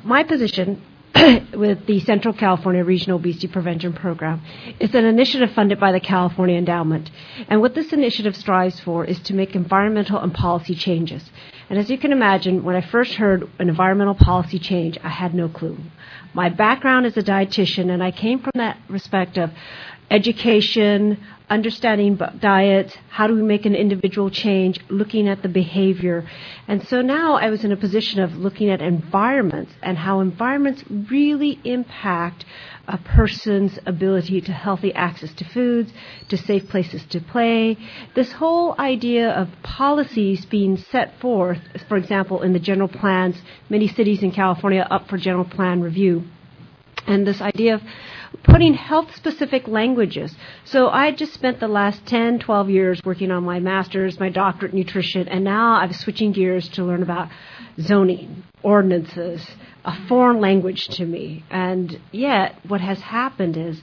my position with the Central California Regional Obesity Prevention Program is an initiative funded by the California Endowment. And what this initiative strives for is to make environmental and policy changes. And as you can imagine, when I first heard an environmental policy change, I had no clue. My background is a dietitian, and I came from that respect of education, understanding diet, how do we make an individual change, looking at the behavior. And so now I was in a position of looking at environments and how environments really impact a person's ability to healthy access to foods, to safe places to play. This whole idea of policies being set forth, for example, in the general plans, many cities in California up for general plan review. And this idea of putting health-specific languages. So I just spent the last 10, 12 years working on my master's, my doctorate in nutrition, and now I'm switching gears to learn about zoning, ordinances, a foreign language to me. And yet what has happened is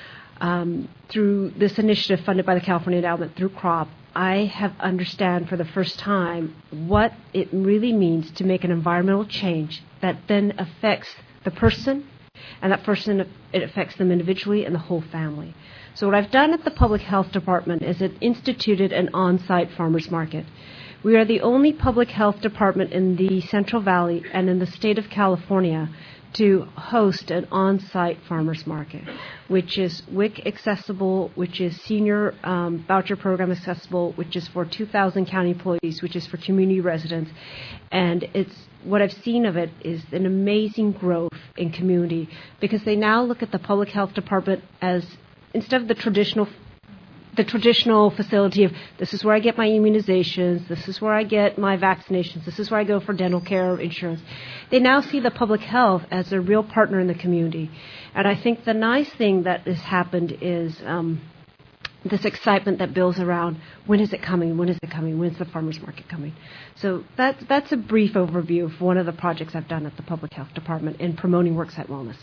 through this initiative funded by the California Endowment through CROP, I have understand for the first time what it really means to make an environmental change that then affects the person, and that person, it affects them individually and the whole family. So what I've done at the Public Health Department is it instituted an on-site farmers market. We are the only public health department in the Central Valley and in the state of California to host an on-site farmers market, which is WIC accessible, which is senior voucher program accessible, which is for 2,000 county employees, which is for community residents. And what I've seen of it is an amazing growth in community, because they now look at the public health department as, instead of the traditional facility of this is where I get my immunizations, this is where I get my vaccinations, this is where I go for dental care or insurance. They now see the public health as a real partner in the community. And I think the nice thing that has happened is this excitement that builds around when is it coming, when's the farmers market coming. So that's a brief overview of one of the projects I've done at the Public Health Department in promoting worksite wellness.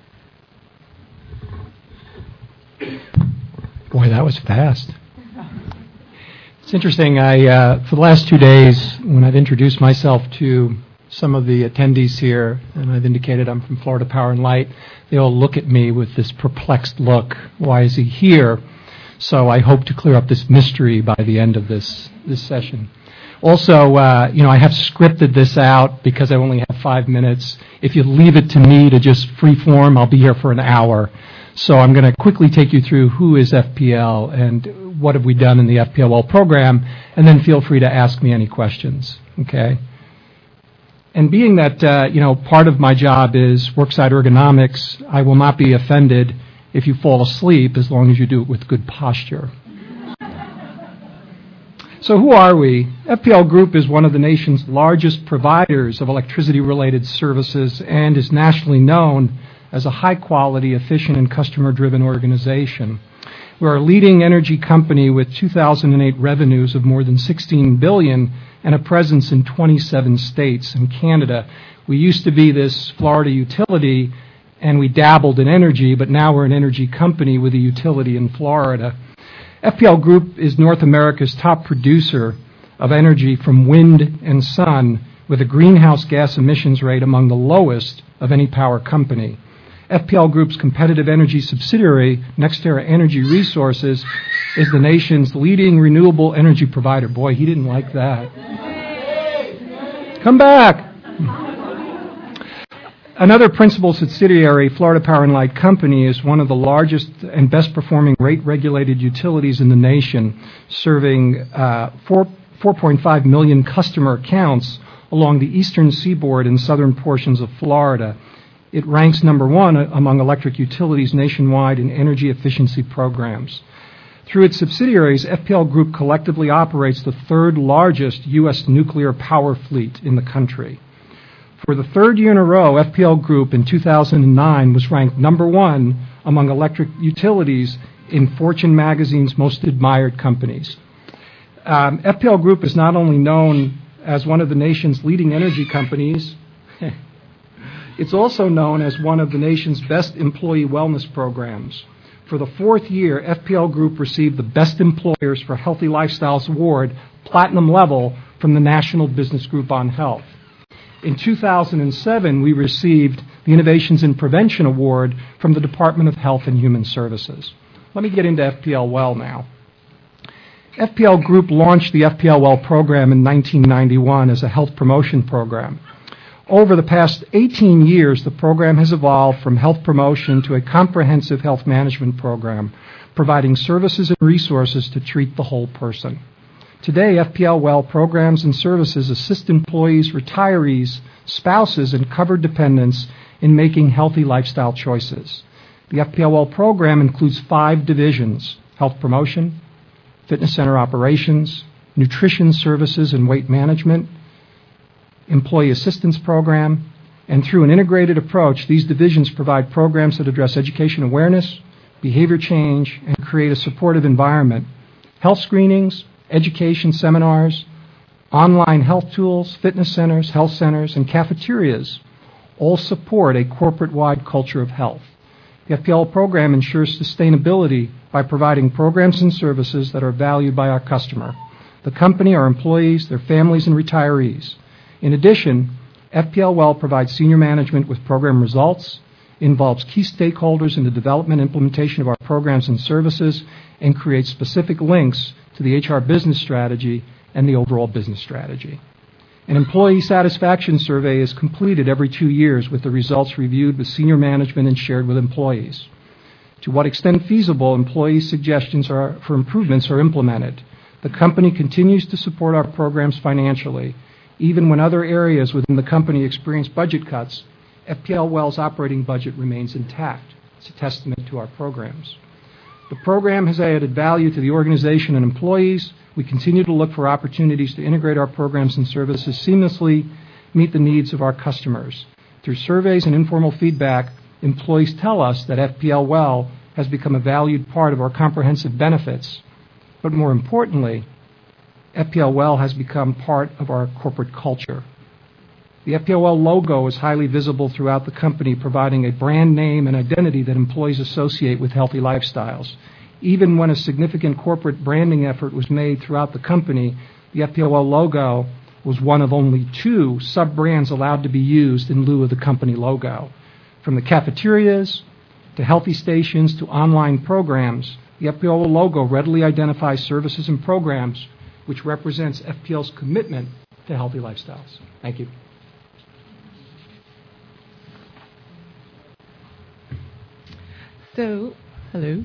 Boy, that was fast. It's interesting. For the last 2 days, when I've introduced myself to some of the attendees here, and I've indicated I'm from Florida Power and Light, they all look at me with this perplexed look. Why is he here? So I hope to clear up this mystery by the end of this session. Also, I have scripted this out because I only have 5 minutes. If you leave it to me to just free form, I'll be here for an hour. So I'm going to quickly take you through who is FPL and what have we done in the FPL program, and then feel free to ask me any questions, okay? And being that, part of my job is worksite ergonomics, I will not be offended if you fall asleep as long as you do it with good posture. So who are we? FPL Group is one of the nation's largest providers of electricity-related services and is nationally known as a high-quality, efficient, and customer-driven organization. We're a leading energy company with 2008 revenues of more than $16 billion and a presence in 27 states and Canada. We used to be this Florida utility, and we dabbled in energy, but now we're an energy company with a utility in Florida. FPL Group is North America's top producer of energy from wind and sun, with a greenhouse gas emissions rate among the lowest of any power company. FPL Group's competitive energy subsidiary, NextEra Energy Resources, is the nation's leading renewable energy provider. Boy, he didn't like that. Come back. Another principal subsidiary, Florida Power and Light Company, is one of the largest and best-performing rate-regulated utilities in the nation, serving 4.5 million customer accounts along the eastern seaboard and southern portions of Florida. It ranks number one among electric utilities nationwide in energy efficiency programs. Through its subsidiaries, FPL Group collectively operates the third largest U.S. nuclear power fleet in the country. For the third year in a row, FPL Group in 2009 was ranked number one among electric utilities in Fortune magazine's most admired companies. FPL Group is not only known as one of the nation's leading energy companies, it's also known as one of the nation's best employee wellness programs. For the fourth year, FPL Group received the Best Employers for Healthy Lifestyles Award, platinum level, from the National Business Group on Health. In 2007, we received the Innovations in Prevention Award from the Department of Health and Human Services. Let me get into FPL Well now. FPL Group launched the FPL Well program in 1991 as a health promotion program. Over the past 18 years, the program has evolved from health promotion to a comprehensive health management program, providing services and resources to treat the whole person. Today, FPL Well programs and services assist employees, retirees, spouses, and covered dependents in making healthy lifestyle choices. The FPL Well program includes 5 divisions: health promotion, fitness center operations, nutrition services and weight management, employee assistance program, and through an integrated approach, these divisions provide programs that address education awareness, behavior change, and create a supportive environment. Health screenings, education seminars, online health tools, fitness centers, health centers, and cafeterias all support a corporate-wide culture of health. The FPL program ensures sustainability by providing programs and services that are valued by our customer, the company, our employees, their families, and retirees. In addition, FPL Well provides senior management with program results, involves key stakeholders in the development and implementation of our programs and services, and creates specific links to the HR business strategy and the overall business strategy. An employee satisfaction survey is completed every 2 years with the results reviewed with senior management and shared with employees. To what extent feasible, employee suggestions for improvements are implemented. The company continues to support our programs financially. Even when other areas within the company experience budget cuts, FPL Well's operating budget remains intact. It's a testament to our programs. The program has added value to the organization and employees. We continue to look for opportunities to integrate our programs and services seamlessly, meet the needs of our customers. Through surveys and informal feedback, employees tell us that FPL Well has become a valued part of our comprehensive benefits. But more importantly, FPL Well has become part of our corporate culture. The FPL Well logo is highly visible throughout the company, providing a brand name and identity that employees associate with healthy lifestyles. Even when a significant corporate branding effort was made throughout the company, the FPL Well logo was one of only 2 sub-brands allowed to be used in lieu of the company logo. From the cafeterias to healthy stations to online programs, the FPL Well logo readily identifies services and programs, which represents FPL's commitment to healthy lifestyles. Thank you. So, hello.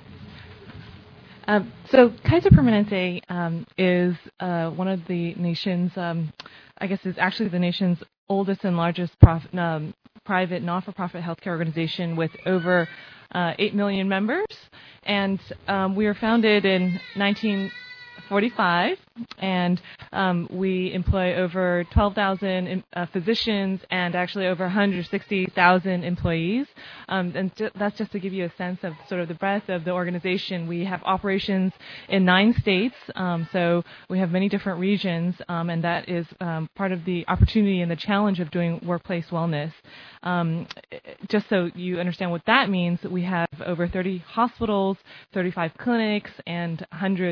So Kaiser Permanente is one of the nation's, I guess is actually the nation's oldest and largest private not-for-profit healthcare organization with over 8 million members. And we were founded in 1945, and we employ over 12,000 physicians and actually over 160,000 employees. And that's just to give you a sense of sort of the breadth of the organization. We have operations in 9 states, so we have many different regions, and that is part of the opportunity and the challenge of doing workplace wellness. Just so you understand what that means, we have over 30 hospitals, 35 clinics, and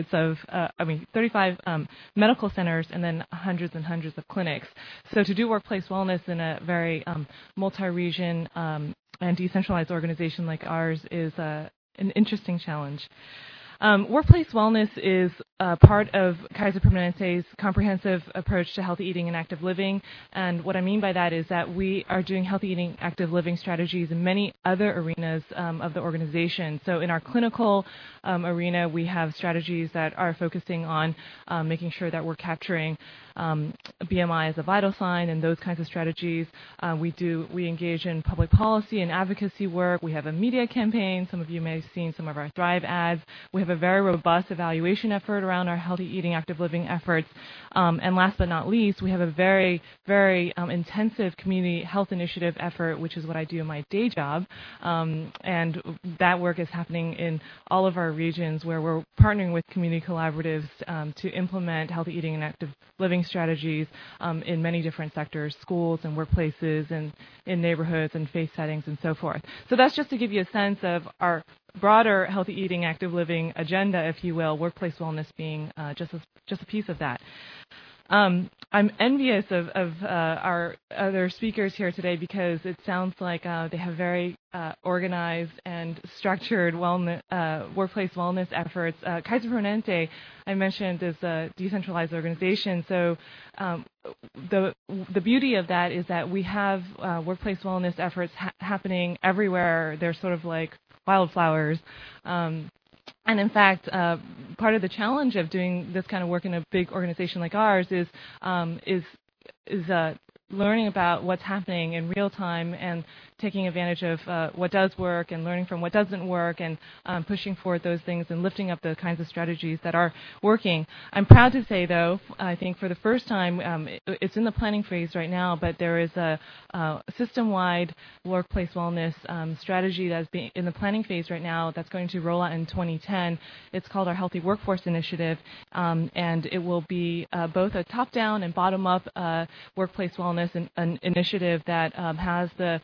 35 medical centers, and then hundreds and hundreds of clinics. So to do workplace wellness in a very multi-region and decentralized organization like ours is an interesting challenge. Workplace wellness is part of Kaiser Permanente's comprehensive approach to healthy eating and active living. And what I mean by that is that we are doing healthy eating, active living strategies in many other arenas of the organization. So in our clinical arena, we have strategies that are focusing on making sure that we're capturing BMI as a vital sign and those kinds of strategies. We engage in public policy and advocacy work. We have a media campaign. Some of you may have seen some of our Thrive ads. We have a very robust evaluation effort around our healthy eating, active living efforts. And last but not least, we have a very, very intensive community health initiative effort, which is what I do in my day job. And that work is happening in all of our regions where we're partnering with community collaboratives to implement healthy eating and active living strategies in many different sectors, schools and workplaces and in neighborhoods and faith settings and so forth. So that's just to give you a sense of our broader healthy eating, active living agenda, if you will, workplace wellness being just a piece of that. I'm envious of our other speakers here today because it sounds like they have very organized and structured workplace wellness efforts. Kaiser Permanente, I mentioned, is a decentralized organization. So the beauty of that is that we have workplace wellness efforts happening everywhere. They're sort of like wildflowers. And in fact, part of the challenge of doing this kind of work in a big organization like ours is learning about what's happening in real time and taking advantage of what does work and learning from what doesn't work and pushing forward those things and lifting up the kinds of strategies that are working. I'm proud to say, though, I think for the first time, it's in the planning phase right now, but there is a system-wide workplace wellness strategy that's being in the planning phase right now that's going to roll out in 2010. It's called our Healthy Workforce Initiative, and it will be both a top-down and bottom-up workplace wellness initiative that has the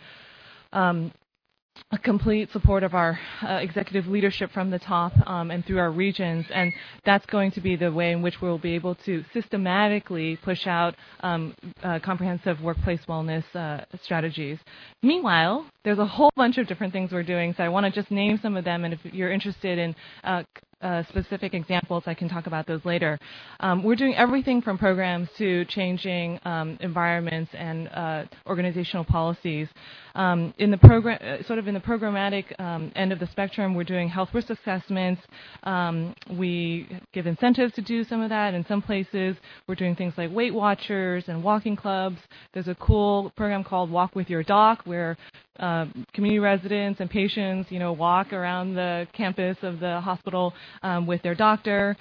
a complete support of our executive leadership from the top and through our regions, and that's going to be the way in which we'll be able to systematically push out comprehensive workplace wellness strategies. Meanwhile, there's a whole bunch of different things we're doing, so I want to just name some of them, and if you're interested in specific examples, I can talk about those later. We're doing everything from programs to changing environments and organizational policies. In the programmatic end of the spectrum, we're doing health risk assessments. We give incentives to do some of that. In some places, we're doing things like Weight Watchers and walking clubs. There's a cool program called Walk with Your Doc, where community residents and patients, walk around the campus of the hospital with their doctor.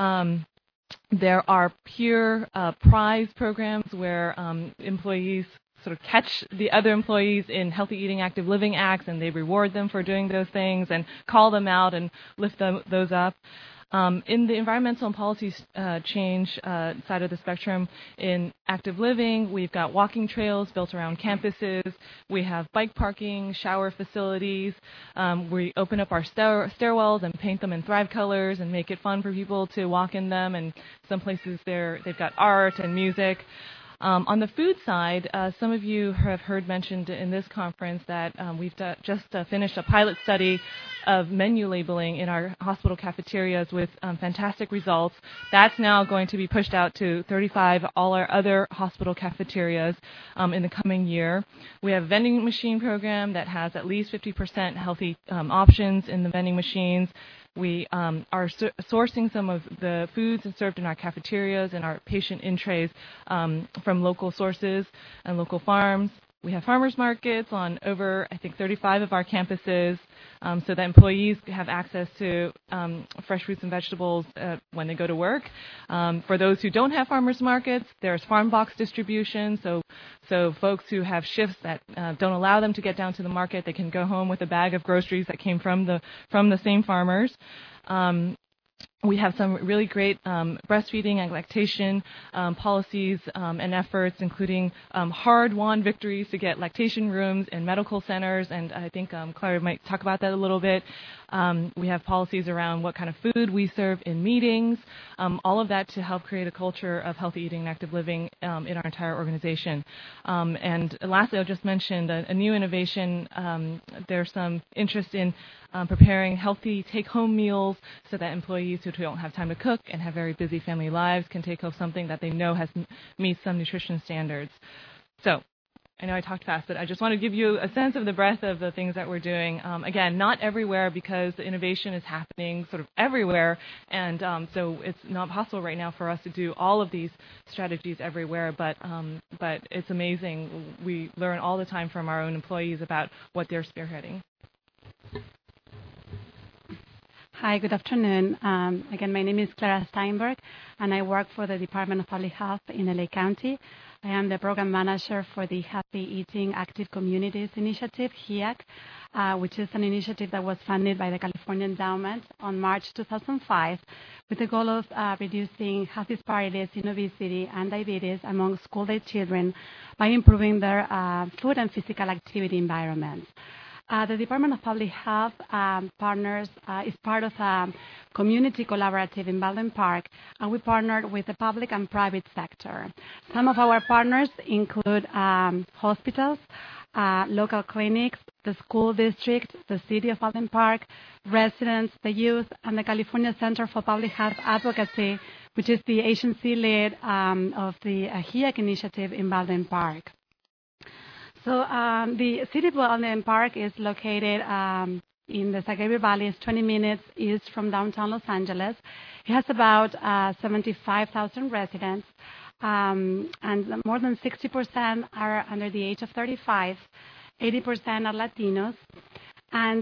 There are peer prize programs where employees sort of catch the other employees in healthy eating, active living acts, and they reward them for doing those things and call them out and lift those up. In the environmental and policy change side of the spectrum, in active living, we've got walking trails built around campuses. We have bike parking, shower facilities. We open up our stairwells and paint them in Thrive colors and make it fun for people to walk in them. And some places they've got art and music. On the food side, some of you have heard mentioned in this conference that we've just finished a pilot study of menu labeling in our hospital cafeterias with fantastic results. That's now going to be pushed out to 35 all our other hospital cafeterias in the coming year. We have a vending machine program that has at least 50% healthy options in the vending machines. We are sourcing some of the foods served in our cafeterias and our patient in trays from local sources and local farms. We have farmers markets on over, I think, 35 of our campuses so that employees have access to fresh fruits and vegetables when they go to work. For those who don't have farmers markets, there's farm box distribution. So folks who have shifts that don't allow them to get down to the market, they can go home with a bag of groceries that came from the same farmers. We have some really great breastfeeding and lactation policies and efforts, including hard-won victories to get lactation rooms in medical centers, and I think Clara might talk about that a little bit. We have policies around what kind of food we serve in meetings, all of that to help create a culture of healthy eating and active living in our entire organization. And lastly, I'll just mention a new innovation. There's some interest in preparing healthy take-home meals so that employees who don't have time to cook and have very busy family lives can take home something that they know meets some nutrition standards. So I know I talked fast, but I just want to give you a sense of the breadth of the things that we're doing. Again, not everywhere because the innovation is happening sort of everywhere, and so it's not possible right now for us to do all of these strategies everywhere, but it's amazing. We learn all the time from our own employees about what they're spearheading. Hi, good afternoon. Again, my name is Clara Steinberg, and I work for the Department of Public Health in LA County. I am the program manager for the Happy Eating Active Communities Initiative, HEAC, which is an initiative that was funded by the California Endowment on March 2005 with the goal of reducing health disparities in obesity and diabetes among school-age children by improving their food and physical activity environments. The Department of Public Health partners is part of a community collaborative in Baldwin Park, and we partnered with the public and private sector. Some of our partners include hospitals, local clinics, the school district, the city of Baldwin Park, residents, the youth, and the California Center for Public Health Advocacy, which is the agency lead of the HEAC initiative in Baldwin Park. So the city of Baldwin Park is located in the Sag River Valley. It's 20 minutes east from downtown Los Angeles. It has about 75,000 residents, and more than 60% are under the age of 35, 80% are Latinos, and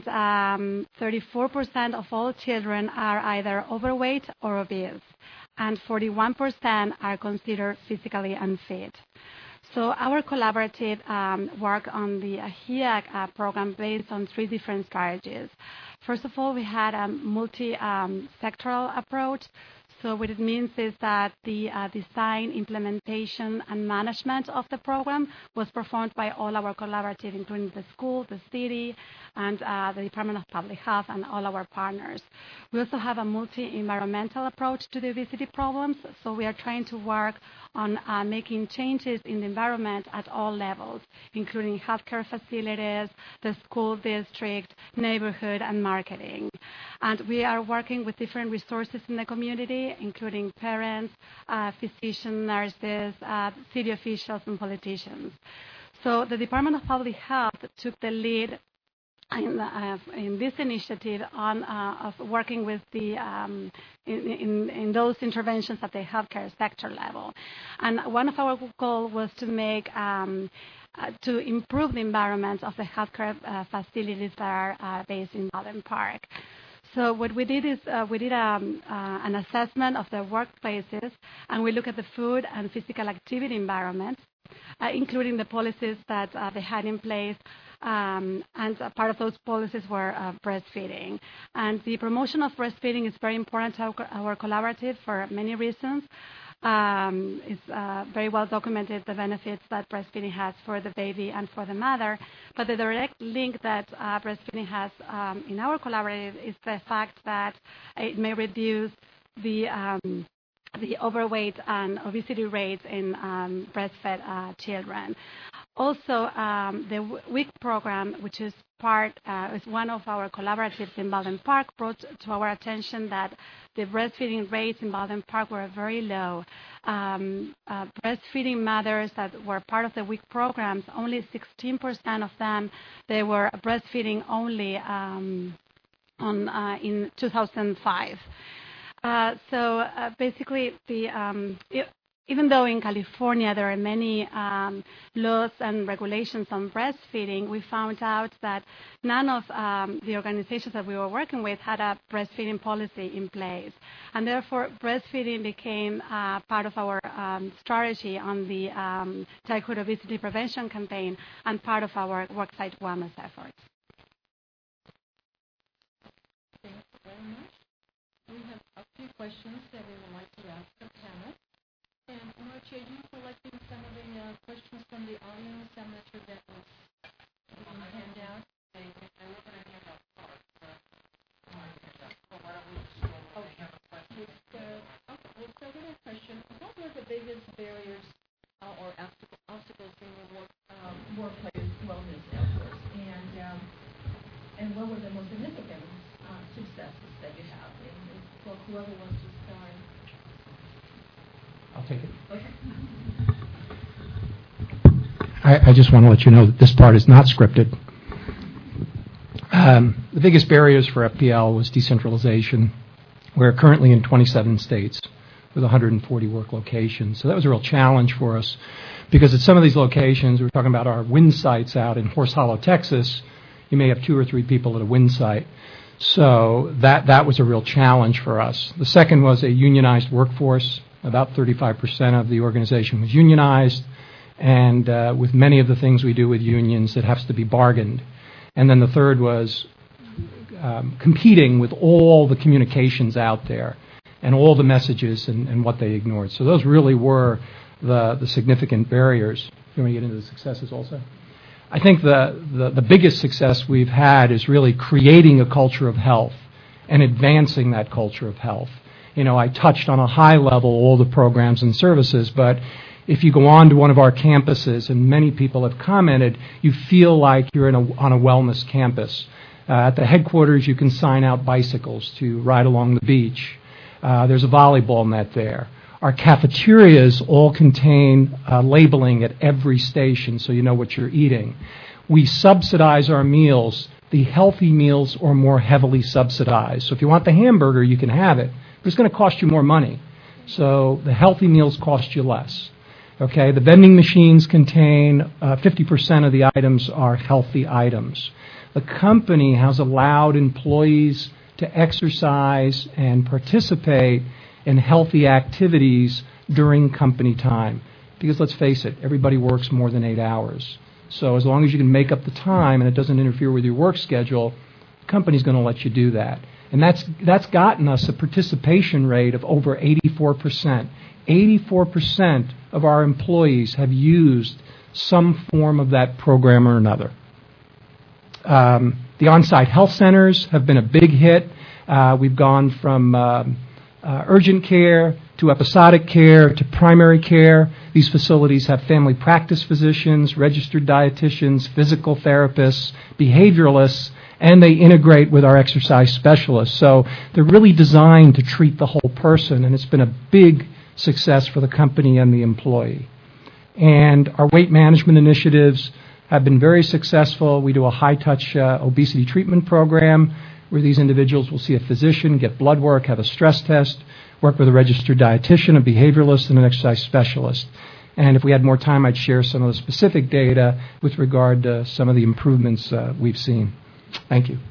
34% of all children are either overweight or obese, and 41% are considered physically unfit. So our collaborative work on the HEAC program based on 3 different strategies. First of all, we had a multi-sectoral approach. So what it means is that the design, implementation, and management of the program was performed by all our collaborative, including the school, the city, and the Department of Public Health, and all our partners. We also have a multi-environmental approach to the obesity problems. So we are trying to work on making changes in the environment at all levels, including healthcare facilities, the school district, neighborhood, and marketing. And we are working with different resources in the community, including parents, physicians, nurses, city officials, and politicians. So the Department of Public Health took the lead in this initiative of working with the in those interventions at the healthcare sector level. And one of our goals was to make to improve the environment of the healthcare facilities that are based in Baldwin Park. So what we did is we did an assessment of the workplaces, and we look at the food and physical activity environments, including the policies that they had in place. And part of those policies were breastfeeding. And the promotion of breastfeeding is very important to our collaborative for many reasons. It's very well documented the benefits that breastfeeding has for the baby and for the mother. But the direct link that breastfeeding has in our collaborative is the fact that it may reduce the overweight and obesity rates in breastfed children. Also, the WIC program, which is is one of our collaboratives in Baldwin Park, brought to our attention that the breastfeeding rates in Baldwin Park were very low. Breastfeeding mothers that were part of the WIC programs, only 16% of them, they were breastfeeding only in 2005. So basically, even though in California there are many laws and regulations on breastfeeding, we found out that none of the organizations that we were working with had a breastfeeding policy in place. And therefore, breastfeeding became part of our strategy on the childhood obesity prevention campaign and part of our worksite wellness efforts. Thank you very much. We have a few questions that we would like to ask the panel. And Marcia, you selecting some of the questions from the audience. I'm not sure that was handed out. I wasn't going to hand out cards. So why don't we just go have a question? We'll start with a question. What were the biggest barriers or obstacles in your workplace wellness efforts? And what were the most significant successes that you have? And for whoever wants to start. I'll take it. Okay. I just want to let you know that this part is not scripted. The biggest barriers for FPL was decentralization. We're currently in 27 states with 140 work locations. So that was a real challenge for us because at some of these locations, we're talking about our wind sites out in Horse Hollow, Texas, you may have 2 or 3 people at a wind site. So that was a real challenge for us. The second was a unionized workforce. About 35% of the organization was unionized, and with many of the things we do with unions, it has to be bargained. And then the third was competing with all the communications out there and all the messages and what they ignored. So those really were the significant barriers. You want to get into the successes also? I think the biggest success we've had is really creating a culture of health and advancing that culture of health. I touched on a high level all the programs and services, but if you go on to one of our campuses, and many people have commented, you feel like you're on a wellness campus. At the headquarters, you can sign out bicycles to ride along the beach. There's a volleyball net there. Our cafeterias all contain labeling at every station so you know what you're eating. We subsidize our meals. The healthy meals are more heavily subsidized. So if you want the hamburger, you can have it, but it's going to cost you more money. So the healthy meals cost you less. Okay, the vending machines contain 50% of the items are healthy items. The company has allowed employees to exercise and participate in healthy activities during company time. Because let's face it, everybody works more than 8 hours. So as long as you can make up the time and it doesn't interfere with your work schedule, the company's going to let you do that. And that's gotten us a participation rate of over 84%. 84% of our employees have used some form of that program or another. The on-site health centers have been a big hit. We've gone from urgent care to episodic care to primary care. These facilities have family practice physicians, registered dietitians, physical therapists, behavioralists, and they integrate with our exercise specialists. So they're really designed to treat the whole person, and it's been a big success for the company and the employee. And our weight management initiatives have been very successful. We do a high-touch obesity treatment program where these individuals will see a physician, get blood work, have a stress test, work with a registered dietitian, a behavioralist, and an exercise specialist. And if we had more time, I'd share some of the specific data with regard to some of the improvements we've seen. Thank you.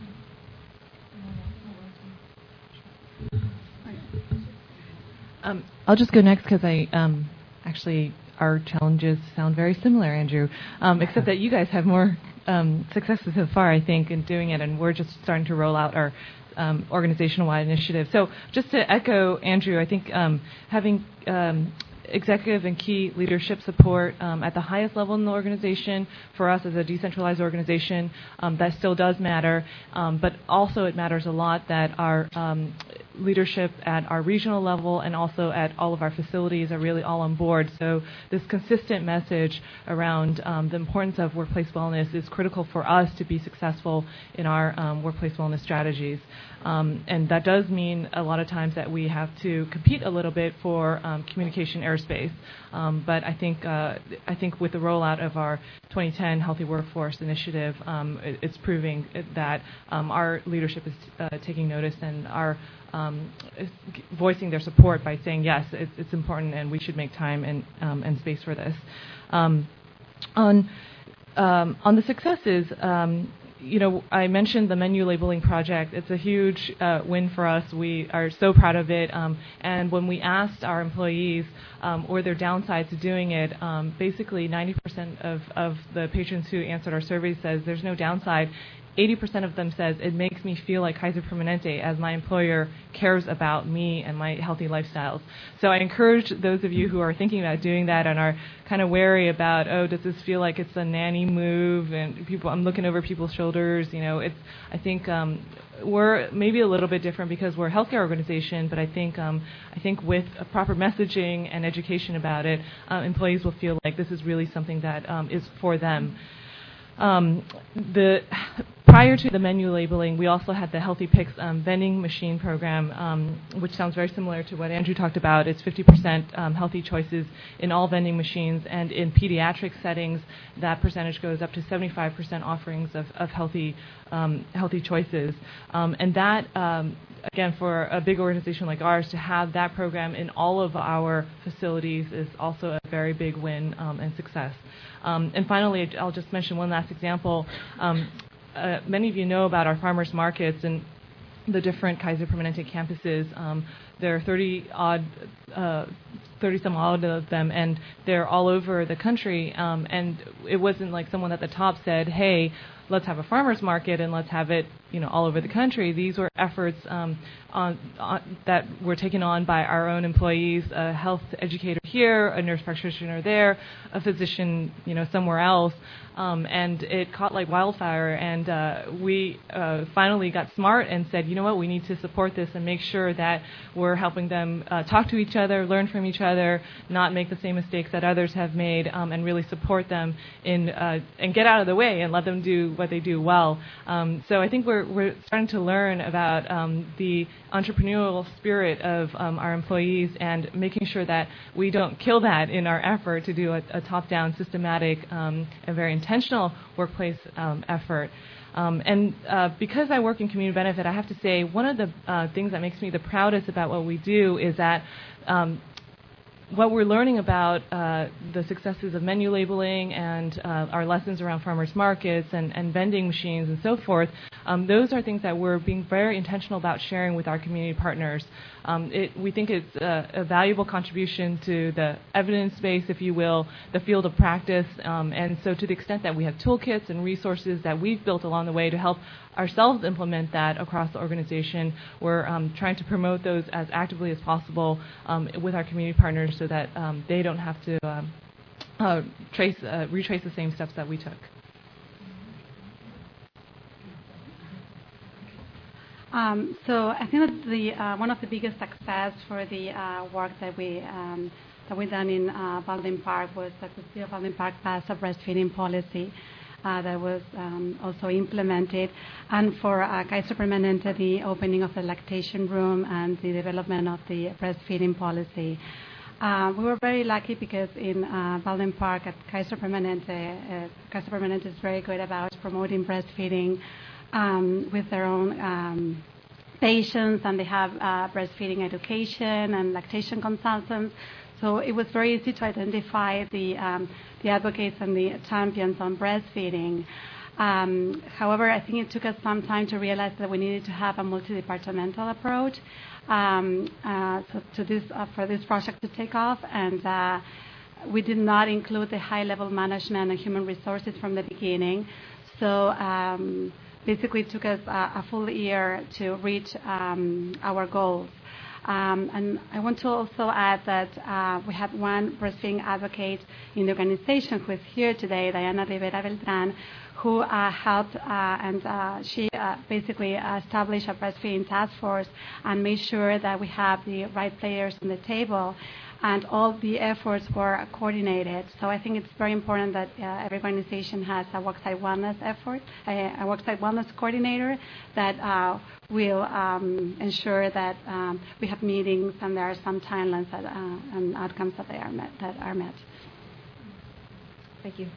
I'll just go next because actually our challenges sound very similar, Andrew, except that you guys have more successes so far, I think, in doing it, and we're just starting to roll out our organizational-wide initiative. So just to echo Andrew, I think having executive and key leadership support at the highest level in the organization, for us as a decentralized organization, that still does matter, but also it matters a lot that our leadership at our regional level and also at all of our facilities are really all on board. So this consistent message around the importance of workplace wellness is critical for us to be successful in our workplace wellness strategies. And that does mean a lot of times that we have to compete a little bit for communication airspace. But I think with the rollout of our 2010 Healthy Workforce Initiative, it's proving that our leadership is taking notice and are voicing their support by saying, yes, it's important and we should make time and space for this. On the successes, I mentioned the menu labeling project. It's a huge win for us. We are so proud of it. And when we asked our employees or their downsides to doing it, basically 90% of the patrons who answered our survey says there's no downside. 80% of them says it makes me feel like Kaiser Permanente as my employer cares about me and my healthy lifestyles. So I encourage those of you who are thinking about doing that and are kind of wary about, does this feel like it's a nanny move and I'm looking over people's shoulders. I think we're maybe a little bit different because we're a healthcare organization, but I think with a proper messaging and education about it, employees will feel like this is really something that is for them. Prior to the menu labeling, we also had the Healthy Picks vending machine program, which sounds very similar to what Andrew talked about. It's 50% healthy choices in all vending machines, and in pediatric settings, that percentage goes up to 75% offerings of healthy choices. And that, again, for a big organization like ours, to have that program in all of our facilities is also a very big win and success. And finally, I'll just mention one last example. Many of you know about our farmers markets and the different Kaiser Permanente campuses. There are 30-some odd of them, and they're all over the country. And it wasn't like someone at the top said, "Hey, let's have a farmers market and let's have it, all over the country." These were efforts that were taken on by our own employees, a health educator here, a nurse practitioner there, a physician, somewhere else, and it caught like wildfire. And we finally got smart and said, you know what, we need to support this and make sure that we're helping them talk to each other, learn from each other, not make the same mistakes that others have made, and really support them in and get out of the way and let them do what they do well. So I think we're starting to learn about the entrepreneurial spirit of our employees and making sure that we don't kill that in our effort to do a top-down, systematic, and very intentional workplace effort. And because I work in community benefit, I have to say one of the things that makes me the proudest about what we do is that what we're learning about the successes of menu labeling and our lessons around farmers markets and vending machines and so forth, those are things that we're being very intentional about sharing with our community partners. We think it's a valuable contribution to the evidence base, if you will, the field of practice, and so to the extent that we have toolkits and resources that we've built along the way to help ourselves implement that across the organization, we're trying to promote those as actively as possible with our community partners so that they don't have to retrace the same steps that we took. So I think that one of the biggest success for the work that we done in Baldwin Park was that the City of Baldwin Park passed a breastfeeding policy that was also implemented, and for Kaiser Permanente, the opening of the lactation room and the development of the breastfeeding policy. We were very lucky because in Baldwin Park at Kaiser Permanente is very good about promoting breastfeeding with their own patients, and they have breastfeeding education and lactation consultants. So it was very easy to identify the advocates and the champions on breastfeeding. However, I think it took us some time to realize that we needed to have a multi-departmental approach for this project to take off, and we did not include the high-level management and human resources from the beginning. So basically it took us a full year to reach our goals. And I want to also add that we have one breastfeeding advocate in the organization who is here today, Diana Rivera Beltran, who helped and she basically established a breastfeeding task force and made sure that we have the right players on the table, and all the efforts were coordinated. So I think it's very important that every organization has a worksite wellness effort, a worksite wellness coordinator that will ensure that we have meetings and there are some timelines and outcomes that are met. Thank you.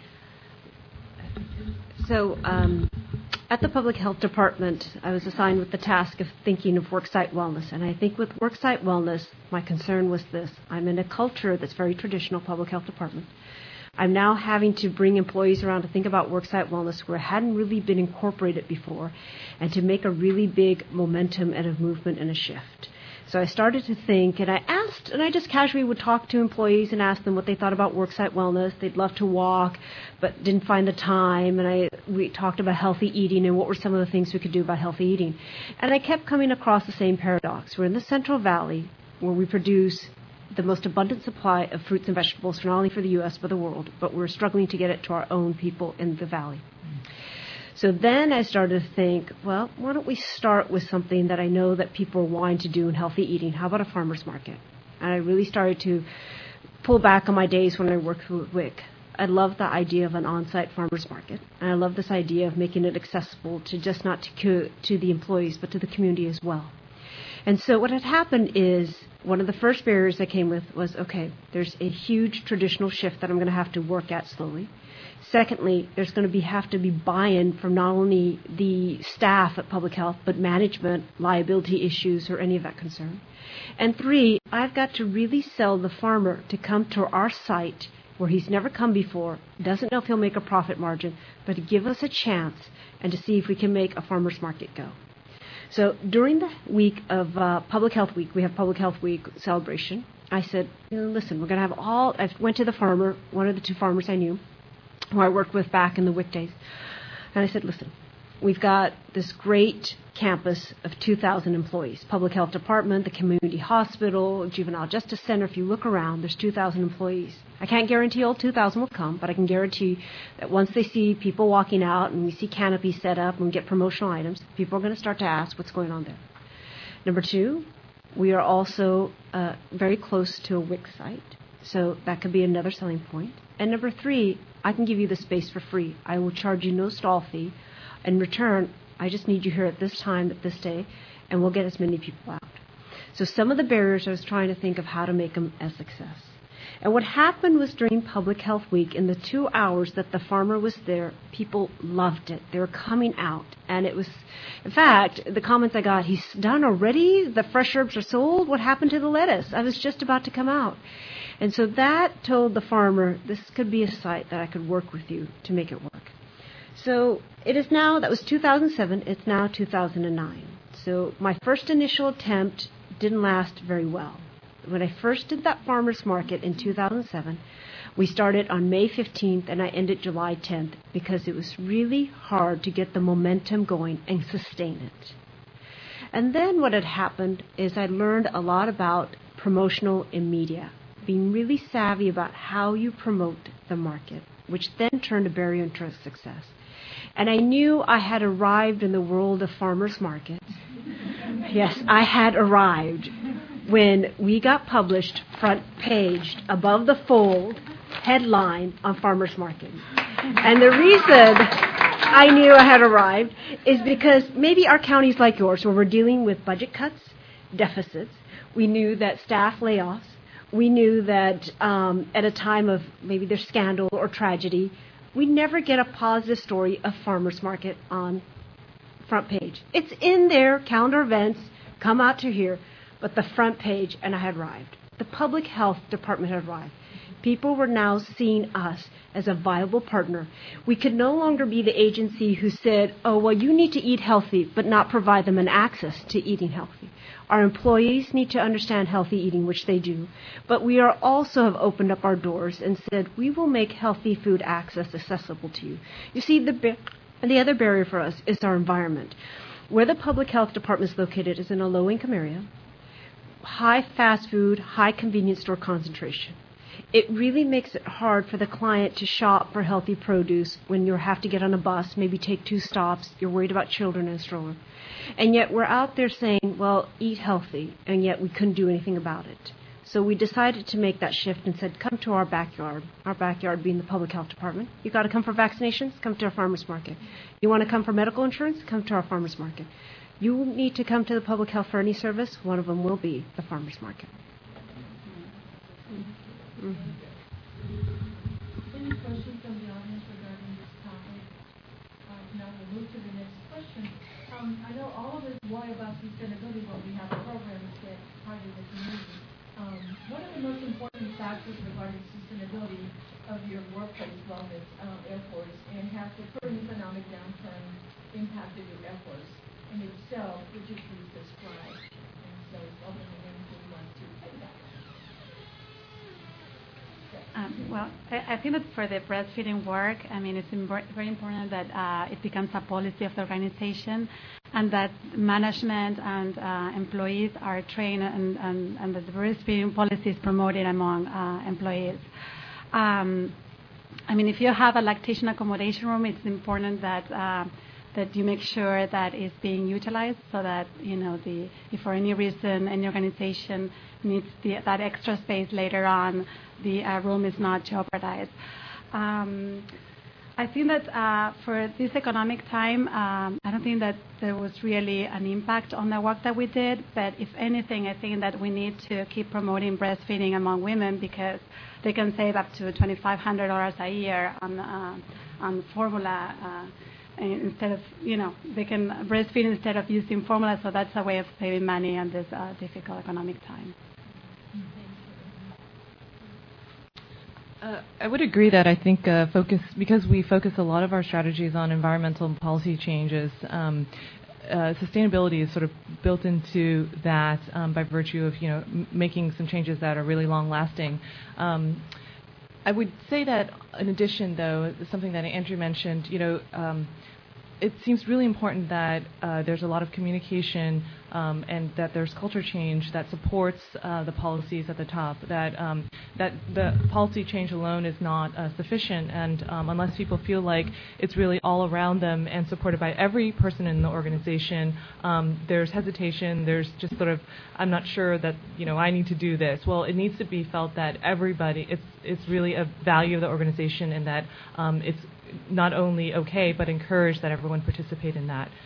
So at the Public Health Department, I was assigned with the task of thinking of worksite wellness. And I think with worksite wellness, my concern was this. I'm in a culture that's very traditional public health department. I'm now having to bring employees around to think about worksite wellness where it hadn't really been incorporated before, and to make a really big momentum and a movement and a shift. So I started to think, and I just casually would talk to employees and ask them what they thought about worksite wellness. They'd love to walk, but didn't find the time. And we talked about healthy eating and what were some of the things we could do about healthy eating. And I kept coming across the same paradox. We're in the Central Valley, where we produce the most abundant supply of fruits and vegetables, not only for the U.S., but the world, but we're struggling to get it to our own people in the valley. So then I started to think, well, why don't we start with something that I know that people are wanting to do in healthy eating? How about a farmer's market? And I really started to pull back on my days when I worked with WIC. I love the idea of an on-site farmer's market. And I love this idea of making it accessible to just not to the employees, but to the community as well. And so what had happened is one of the first barriers I came with was, okay, there's a huge traditional shift that I'm going to have to work at slowly. Secondly, there's going to have to be buy-in from not only the staff at public health, but management, liability issues, or any of that concern. And three, I've got to really sell the farmer to come to our site where he's never come before, doesn't know if he'll make a profit margin, but to give us a chance and to see if we can make a farmer's market go. So during the week of Public Health Week, we have Public Health Week celebration. I said, listen, we're going to have I went to the farmer, one of the two farmers I knew, who I worked with back in the WIC days. And I said, listen, we've got this great campus of 2,000 employees, Public Health Department, the Community Hospital, Juvenile Justice Center. If you look around, there's 2,000 employees. I can't guarantee all 2,000 will come, but I can guarantee that once they see people walking out and we see canopies set up and we get promotional items, people are going to start to ask what's going on there. Number two, we are also very close to a WIC site, so that could be another selling point. And number three, I can give you the space for free. I will charge you no stall fee. In return, I just need you here at this time, at this day, and we'll get as many people out. So some of the barriers, I was trying to think of how to make them a success. And what happened was during Public Health Week, in the 2 hours that the farmer was there, people loved it. They were coming out. And it was, in fact, the comments I got, he's done already? The fresh herbs are sold? What happened to the lettuce? I was just about to come out. And so that told the farmer, this could be a site that I could work with you to make it work. So it is now, that was 2007, it's now 2009. So my first initial attempt didn't last very well. When I first did that farmer's market in 2007, we started on May 15th and I ended July 10th because it was really hard to get the momentum going and sustain it. And then what had happened is I learned a lot about promotional in media, being really savvy about how you promote the market, which then turned a barrier into success. And I knew I had arrived in the world of farmers markets. Yes, I had arrived when we got published front page above the fold headline on Farmers Market. And the reason I knew I had arrived is because maybe our counties like yours, where we're dealing with budget cuts, deficits, we knew that staff layoffs, we knew that at a time of maybe there's scandal or tragedy, we never get a positive story of Farmers Market on front page. It's in there, calendar events, come out to here. But the front page, and I had arrived. The Public Health Department had arrived. People were now seeing us as a viable partner. We could no longer be the agency who said, oh, well, you need to eat healthy, but not provide them an access to eating healthy. Our employees need to understand healthy eating, which they do. But we are also have opened up our doors and said, we will make healthy food access accessible to you. You see, the other barrier for us is our environment. Where the Public Health Department is located is in a low-income area. High fast food, high convenience store concentration. It really makes it hard for the client to shop for healthy produce when you have to get on a bus, maybe take 2 stops, you're worried about children in a stroller. And yet we're out there saying, well, eat healthy, and yet we couldn't do anything about it. So we decided to make that shift and said, come to our backyard being the Public Health Department. You got to come for vaccinations? Come to our farmers market. You want to come for medical insurance? Come to our farmers market. You need to come to the public health for any service. One of them will be the farmers market. Any questions from the audience regarding this topic? Now we'll move to the next question. I know all of us worry about sustainability, but we have programs that target the community. What are the most important factors regarding sustainability of your workplace wellness efforts, and has the current economic downturn impacted your efforts? And if so, would you please describe? And so it's open to anything you want to say that. Well, I think that for the breastfeeding work, I mean, it's very important that it becomes a policy of the organization and that management and employees are trained and that the breastfeeding policy is promoted among employees. I mean, if you have a lactation accommodation room, it's important that you make sure that it's being utilized so that, you know, if for any reason any organization needs that extra space later on, the room is not jeopardized. I think that for this economic time, I don't think that there was really an impact on the work that we did, but if anything, I think that we need to keep promoting breastfeeding among women because they can save up to $2,500 a year on formula. Instead of, you know, they can breastfeed instead of using formula, so that's a way of saving money in this difficult economic time. I would agree that I think because we focus a lot of our strategies on environmental and policy changes, sustainability is sort of built into that by virtue of making some changes that are really long lasting. I would say that in addition, though, something that Andrew mentioned, it seems really important that there's a lot of communication and that there's culture change that supports the policies at the top, that the policy change alone is not sufficient, and unless people feel like it's really all around them and supported by every person in the organization, there's hesitation, there's just sort of, I'm not sure that, I need to do this. Well, it needs to be felt that everybody, it's really a value of the organization, and that it's not only okay, but encourage that everyone participate in that.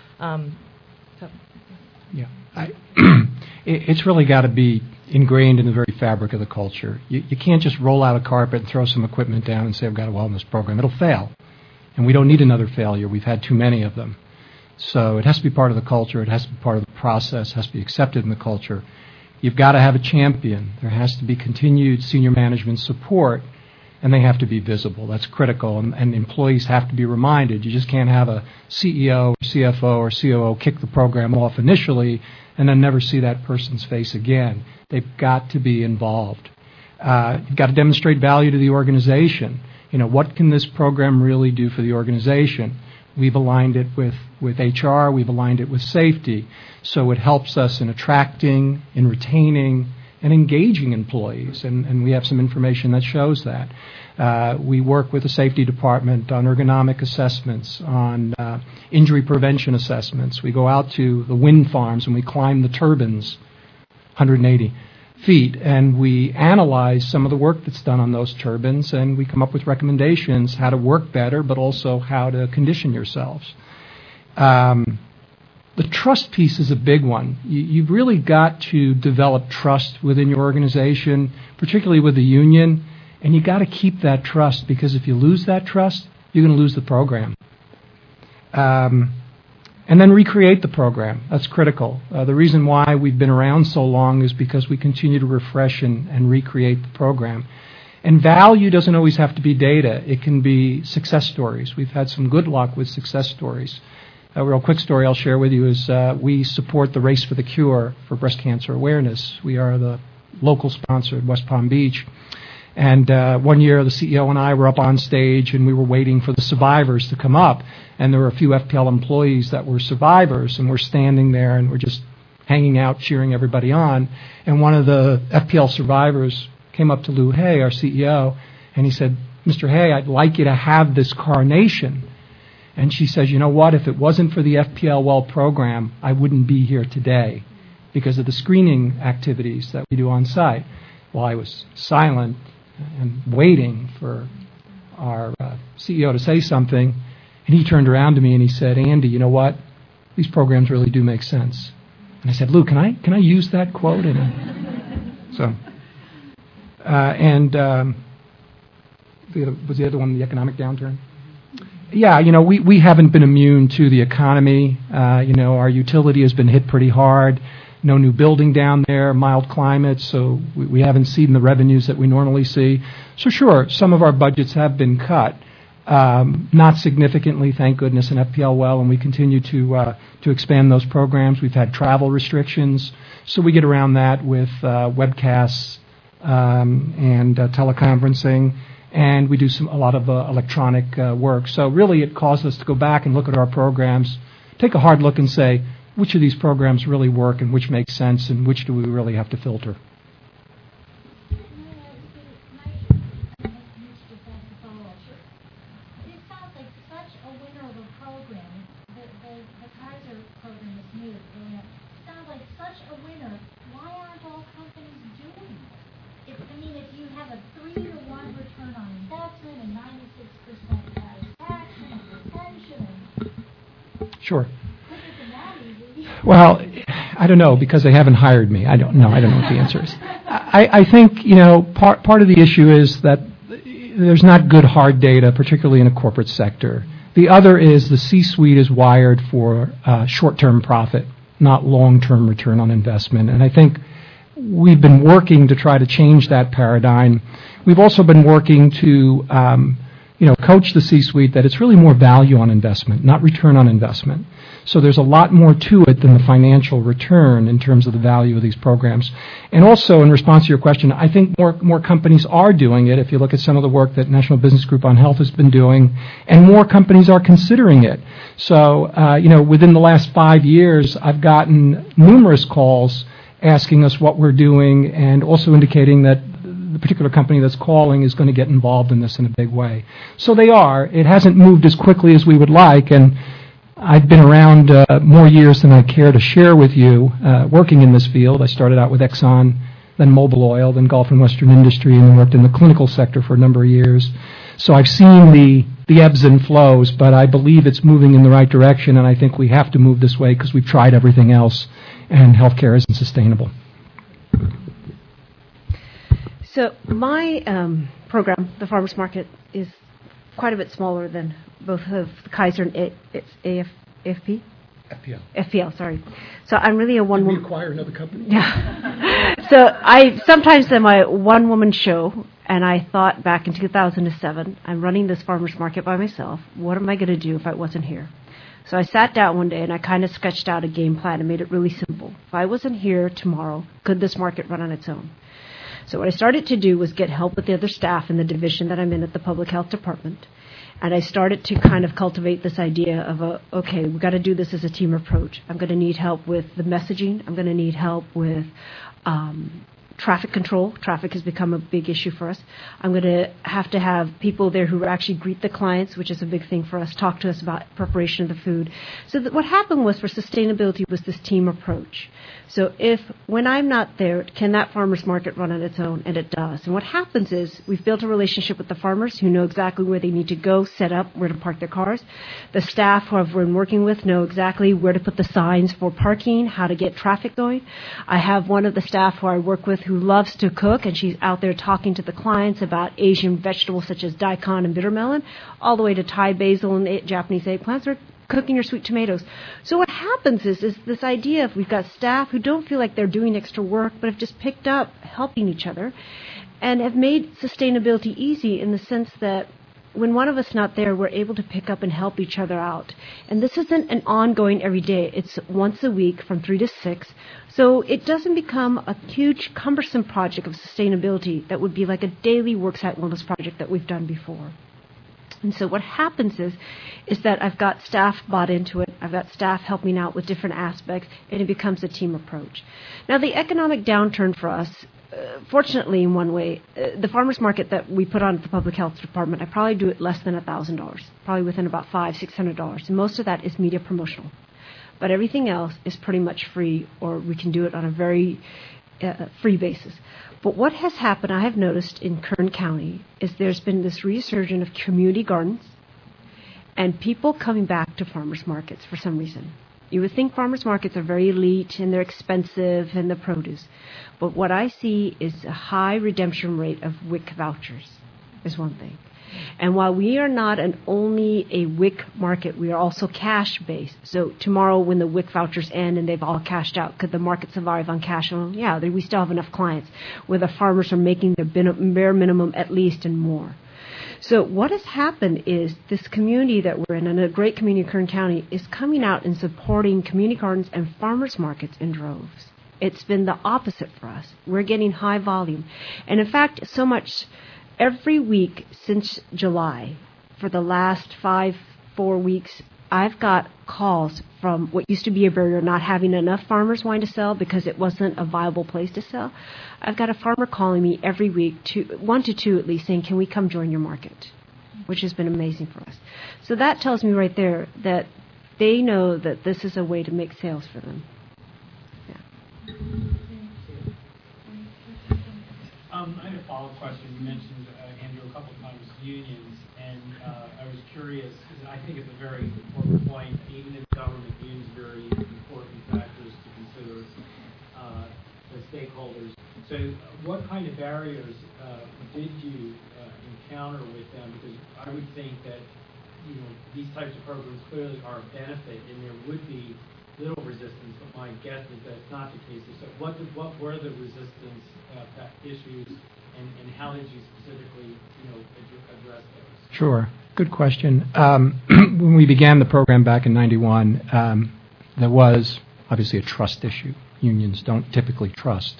Yeah, it's really got to be ingrained in the very fabric of the culture. You can't just roll out a carpet and throw some equipment down and say, I've got a wellness program. It'll fail, and we don't need another failure. We've had too many of them. So it has to be part of the culture. It has to be part of the process. It has to be accepted in the culture. You've got to have a champion. There has to be continued senior management support, and they have to be visible. That's critical, and employees have to be reminded. You just can't have a CEO, or CFO, or COO kick the program off initially and then never see that person's face again. They've got to be involved. You've got to demonstrate value to the organization. What can this program really do for the organization? We've aligned it with HR. We've aligned it with safety. So it helps us in attracting, in retaining, and engaging employees, and we have some information that shows that. We work with the safety department on ergonomic assessments, on injury prevention assessments. We go out to the wind farms and we climb the turbines, 180 feet, and we analyze some of the work that's done on those turbines, and we come up with recommendations how to work better, but also how to condition yourselves. The trust piece is a big one. You've really got to develop trust within your organization, particularly with the union, and you've got to keep that trust, because if you lose that trust, you're going to lose the program. And then recreate the program. That's critical. The reason why we've been around so long is because we continue to refresh and recreate the program. And value doesn't always have to be data. It can be success stories. We've had some good luck with success stories. A real quick story I'll share with you is we support the Race for the Cure for breast cancer awareness. We are the local sponsor at West Palm Beach. And one year the CEO and I were up on stage and we were waiting for the survivors to come up. And there were a few FPL employees that were survivors, and we're standing there and we're just hanging out, cheering everybody on. And one of the FPL survivors came up to Lou Hay, our CEO, and he said, Mr. Hay, I'd like you to have this carnation. And she says, you know what, if it wasn't for the FPL Well program, I wouldn't be here today because of the screening activities that we do on site. Well, I was silent and waiting for our CEO to say something, and he turned around to me and he said, Andy, you know what, these programs really do make sense. And I said, Lou, can I use that quote? Was the other one the economic downturn? Yeah, we haven't been immune to the economy. Our utility has been hit pretty hard. No new building down there, mild climate, so we haven't seen the revenues that we normally see. So sure, some of our budgets have been cut. Not significantly, thank goodness, in FPL Well, and we continue to expand those programs. We've had travel restrictions, so we get around that with webcasts and teleconferencing. And we do a lot of electronic work. So really it caused us to go back and look at our programs, take a hard look and say, which of these programs really work and which makes sense and which do we really have to filter? Sure. Well, I don't know, because they haven't hired me. I don't know what the answer is. I think, part of the issue is that there's not good hard data, particularly in a corporate sector. The other is the C-suite is wired for short-term profit, not long-term return on investment. And I think we've been working to try to change that paradigm. We've also been working to coach the C-suite that it's really more value on investment, not return on investment. So there's a lot more to it than the financial return in terms of the value of these programs. And also, in response to your question, I think more companies are doing it. If you look at some of the work that National Business Group on Health has been doing, and more companies are considering it. So, within the last 5 years, I've gotten numerous calls asking us what we're doing and also indicating that the particular company that's calling is going to get involved in this in a big way. So they are. It hasn't moved as quickly as we would like, and I've been around more years than I care to share with you working in this field. I started out with Exxon, then Mobil Oil, then Gulf and Western Industry, and then worked in the clinical sector for a number of years. So I've seen the ebbs and flows, but I believe it's moving in the right direction, and I think we have to move this way because we've tried everything else, and healthcare isn't sustainable. So my program, the Farmers Market, is quite a bit smaller than both of the Kaiser and AFP? FPL. FPL, sorry. So I'm really a one-woman... Did we acquire another company? Yeah. So I sometimes am a one-woman show, and I thought back in 2007, I'm running this farmers market by myself. What am I going to do if I wasn't here? So I sat down one day, and I kind of sketched out a game plan and made it really simple. If I wasn't here tomorrow, could this market run on its own? So what I started to do was get help with the other staff in the division that I'm in at the Public Health Department. And I started to kind of cultivate this idea of, okay, we've got to do this as a team approach. I'm going to need help with the messaging. I'm going to need help with traffic control. Traffic has become a big issue for us. I'm going to have people there who actually greet the clients, which is a big thing for us, talk to us about preparation of the food. So what happened was for sustainability was this team approach. So when I'm not there, can that farmer's market run on its own? And it does. And what happens is we've built a relationship with the farmers who know exactly where they need to go, set up, where to park their cars. The staff who I've been working with know exactly where to put the signs for parking, how to get traffic going. I have one of the staff who I work with who loves to cook, and she's out there talking to the clients about Asian vegetables such as daikon and bitter melon, all the way to Thai basil and Japanese eggplants, or cooking your sweet tomatoes. So what happens is this idea of we've got staff who don't feel like they're doing extra work, but have just picked up helping each other and have made sustainability easy in the sense that when one of us not there, we're able to pick up and help each other out. And this isn't an ongoing every day. It's once a week from 3 to 6. So it doesn't become a huge, cumbersome project of sustainability that would be like a daily worksite wellness project that we've done before. And so what happens is that I've got staff bought into it. I've got staff helping out with different aspects, and it becomes a team approach. Now, the economic downturn for us, fortunately, in one way, the farmers market that we put on at the Public Health Department, I probably do it less than $1,000, probably within about $500-600, and most of that is media promotional. But everything else is pretty much free, or we can do it on a very free basis. But what has happened, I have noticed in Kern County, is there's been this resurgence of community gardens and people coming back to farmers markets for some reason. You would think farmers markets are very elite and they're expensive and the produce. But what I see is a high redemption rate of WIC vouchers is one thing. And while we are not only a WIC market, we are also cash-based. So tomorrow when the WIC vouchers end and they've all cashed out, could the market survive on cash? Well, yeah, we still have enough clients where the farmers are making their bare minimum at least and more. So what has happened is this community that we're in, and a great community in Kern County, is coming out and supporting community gardens and farmers markets in droves. It's been the opposite for us. We're getting high volume. And in fact, so much... Every week since July, for the last 4 weeks, I've got calls from what used to be a barrier, not having enough farmers wanting to sell because it wasn't a viable place to sell. I've got a farmer calling me every week, 1 to 2 at least, saying, can we come join your market? Which has been amazing for us. So that tells me right there that they know that this is a way to make sales for them. Yeah. I had a follow-up question. You mentioned, Andrew, a couple of times unions, and I was curious, because I think it's a very important point, even in government, unions are very important factors to consider as stakeholders. So what kind of barriers did you encounter with them? Because I would think that these types of programs clearly are a benefit, and there would be little resistance, but my guess is that's not the case. So what were the resistance issues, and how did you specifically, address those? Sure. Good question. When we began the program back in 91, there was obviously a trust issue. Unions don't typically trust.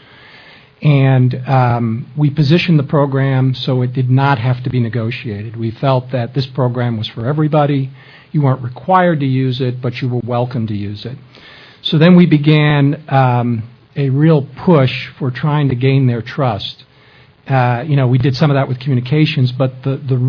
And we positioned the program so it did not have to be negotiated. We felt that this program was for everybody. You weren't required to use it, but you were welcome to use it. So then we began a real push for trying to gain their trust. We did some of that with communications, but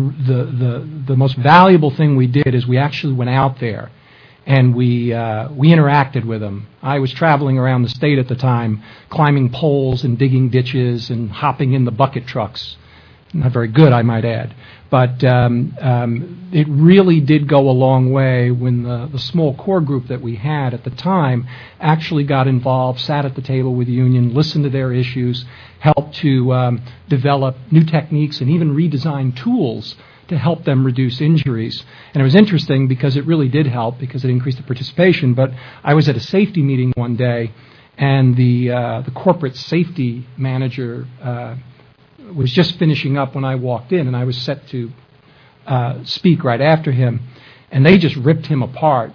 the most valuable thing we did is we actually went out there and we interacted with them. I was traveling around the state at the time, climbing poles and digging ditches and hopping in the bucket trucks. Not very good, I might add. But it really did go a long way when the small core group that we had at the time actually got involved, sat at the table with the union, listened to their issues, helped to develop new techniques and even redesign tools to help them reduce injuries. And it was interesting because it really did help because it increased the participation. But I was at a safety meeting one day, and the corporate safety manager was just finishing up when I walked in, and I was set to speak right after him. And they just ripped him apart,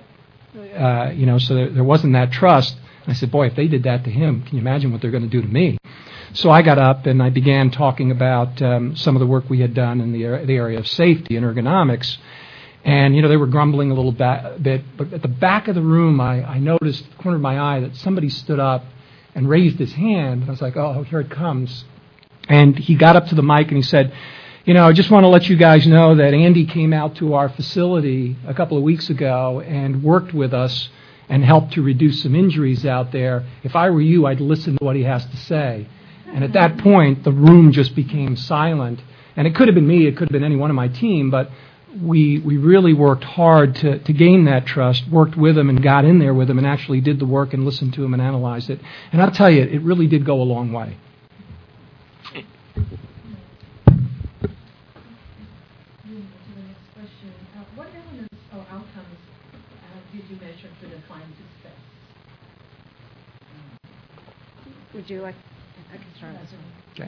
so there wasn't that trust. And I said, boy, if they did that to him, can you imagine what they're going to do to me? So I got up and I began talking about some of the work we had done in the area of safety and ergonomics. And, they were grumbling a little bit. But at the back of the room, I noticed, the corner of my eye, that somebody stood up and raised his hand. And I was like, oh, here it comes. And he got up to the mic and he said, I just want to let you guys know that Andy came out to our facility a couple of weeks ago and worked with us and helped to reduce some injuries out there. If I were you, I'd listen to what he has to say. And at that point, the room just became silent. And it could have been me, it could have been any one of my team, but we really worked hard to gain that trust, worked with him and got in there with him and actually did the work and listened to him and analyzed it. And I'll tell you, it really did go a long way. What elements or outcomes did you measure to define success? Would you like? I can start this one.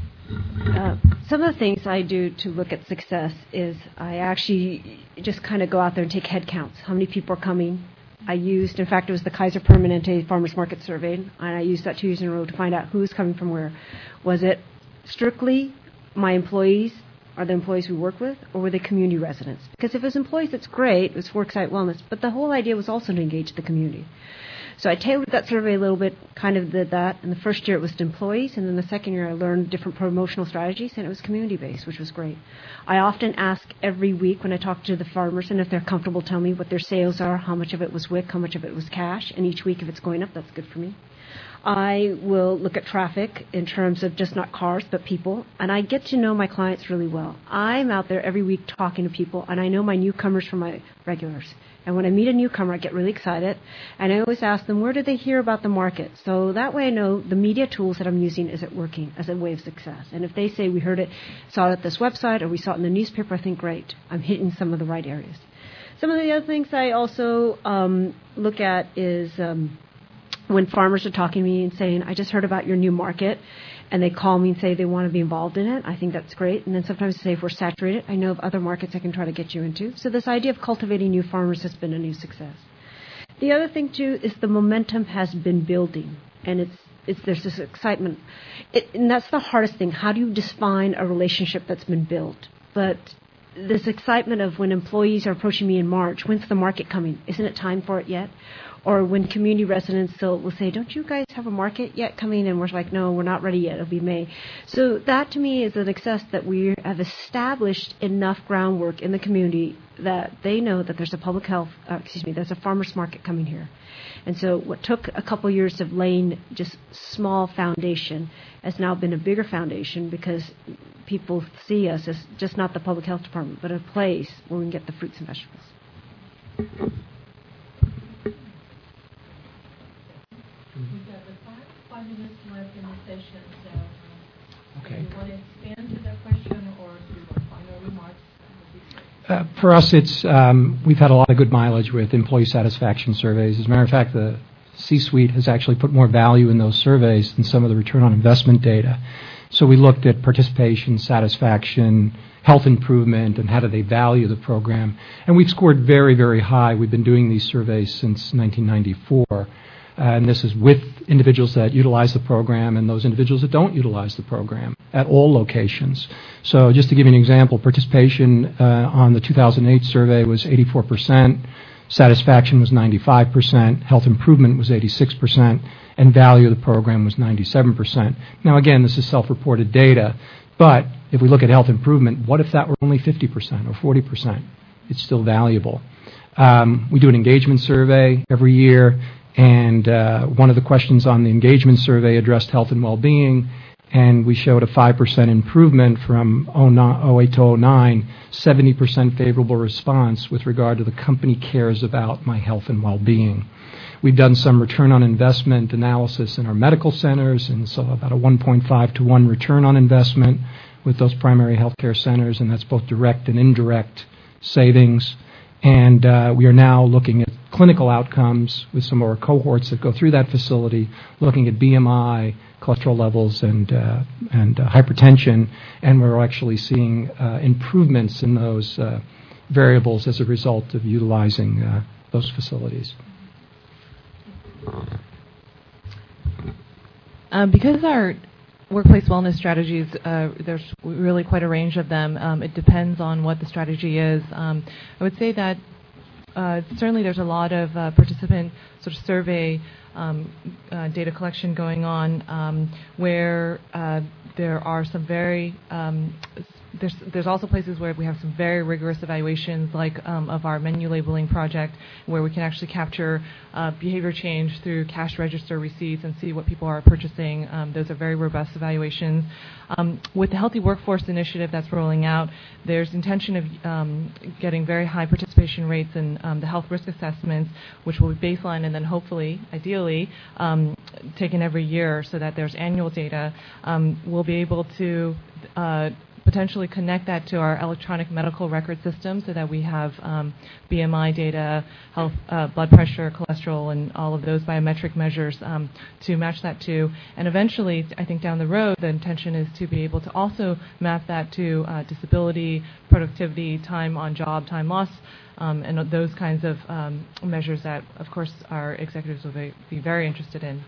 Okay. Some of the things I do to look at success is I actually just kind of go out there and take head counts. How many people are coming? In fact, it was the Kaiser Permanente Farmers Market Survey, and I used that 2 years in a row to find out who's coming from where. Was it strictly my employees, or the employees we work with, or were they community residents? Because if it was employees, that's great. It was worksite wellness. But the whole idea was also to engage the community. So I tailored that survey a little bit, kind of did that. And the first year it was to employees, and then the second year I learned different promotional strategies, and it was community-based, which was great. I often ask every week when I talk to the farmers, and if they're comfortable, tell me what their sales are, how much of it was WIC, how much of it was cash, and each week if it's going up, that's good for me. I will look at traffic in terms of just not cars, but people, and I get to know my clients really well. I'm out there every week talking to people, and I know my newcomers from my regulars. And when I meet a newcomer, I get really excited, and I always ask them, where did they hear about the market? So that way I know the media tools that I'm using, is it working as a way of success? And if they say we heard it, saw it at this website, or we saw it in the newspaper, I think, great, I'm hitting some of the right areas. Some of the other things I also look at is when farmers are talking to me and saying, I just heard about your new market, and they call me and say they want to be involved in it, I think that's great. And then sometimes they say, if we're saturated, I know of other markets I can try to get you into. So this idea of cultivating new farmers has been a new success. The other thing, too, is the momentum has been building, and there's this excitement. And that's the hardest thing. How do you define a relationship that's been built? But this excitement of when employees are approaching me in March, when's the market coming? Isn't it time for it yet? Or when community residents will say, don't you guys have a market yet coming? And we're like, no, we're not ready yet. It'll be May. So that to me is a success that we have established enough groundwork in the community that they know that there's a there's a farmer's market coming here. And so what took a couple years of laying just small foundation has now been a bigger foundation because people see us as just not the public health department, but a place where we can get the fruits and vegetables. We've got 5 minutes left in the session, so Okay. do you want to expand to that question, or do you want final remarks? For us, we've had a lot of good mileage with employee satisfaction surveys. As a matter of fact, the C-suite has actually put more value in those surveys than some of the return on investment data. So we looked at participation, satisfaction, health improvement, and how do they value the program. And we've scored very, very high. We've been doing these surveys since 1994. And this is with individuals that utilize the program and those individuals that don't utilize the program at all locations. So just to give you an example, participation on the 2008 survey was 84%, satisfaction was 95%, health improvement was 86%, and value of the program was 97%. Now, again, this is self-reported data, but if we look at health improvement, what if that were only 50% or 40%? It's still valuable. We do an engagement survey every year. And one of the questions on the engagement survey addressed health and well-being, and we showed a 5% improvement from 08 to 09, 70% favorable response with regard to the company cares about my health and well-being. We've done some return on investment analysis in our medical centers, and so about a 1.5 to 1 return on investment with those primary health care centers, and that's both direct and indirect savings. And we are now looking at clinical outcomes with some of our cohorts that go through that facility, looking at BMI, cholesterol levels, and hypertension, and we're actually seeing improvements in those variables as a result of utilizing those facilities. Because our workplace wellness strategies, there's really quite a range of them. It depends on what the strategy is. I would say that certainly there's a lot of participant sort of survey data collection going on where there are some very there's also places where we have some very rigorous evaluations, like of our menu labeling project, where we can actually capture behavior change through cash register receipts and see what people are purchasing. Those are very robust evaluations. With the Healthy Workforce Initiative that's rolling out, there's intention of getting very high participation rates in the health risk assessments, which will be baseline and then hopefully, ideally, taken every year so that there's annual data. We'll be able to potentially connect that to our electronic medical record system so that we have BMI data, health, blood pressure, cholesterol, and all of those biometric measures to match that to. And eventually, I think down the road, the intention is to be able to also map that to disability, productivity, time on job, time loss, and those kinds of measures that, of course, our executives will be very interested in.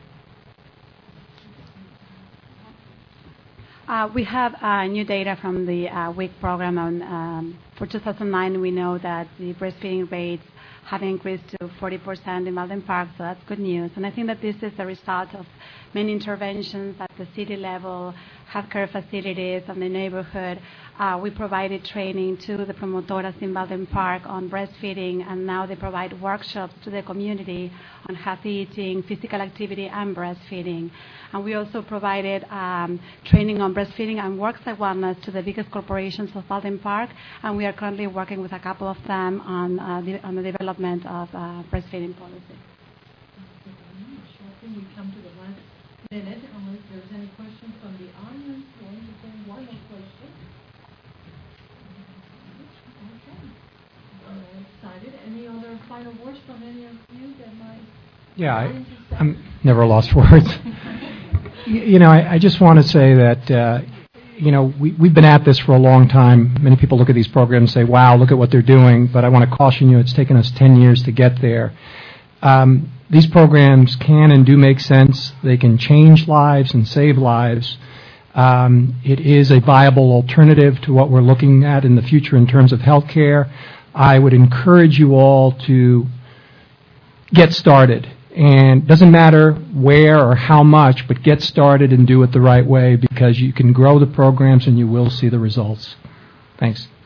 We have new data from the WIC program. For 2009, we know that the breastfeeding rates have increased to 40% in Malden Park, so that's good news. And I think that this is the result of many interventions at the city level, healthcare facilities, and the neighborhood. We provided training to the promotoras in Malden Park on breastfeeding, and now they provide workshops to the community on healthy eating, physical activity, and breastfeeding. And we also provided training on breastfeeding and worksite wellness to the biggest corporations of Malden Park, and we are currently working with a couple of them on the development of breastfeeding policy. I think we come to the last minute, unless there's any questions from the audience. One more question. Okay. I'm excited. Any other final words from any of you that might... Yeah, I'm never lost words. I just want to say that, we've been at this for a long time. Many people look at these programs and say, wow, look at what they're doing. But I want to caution you, it's taken us 10 years to get there. These programs can and do make sense. They can change lives and save lives. It is a viable alternative to what we're looking at in the future in terms of healthcare. I would encourage you all to get started. And it doesn't matter where or how much, but get started and do it the right way, because you can grow the programs and you will see the results. Thanks.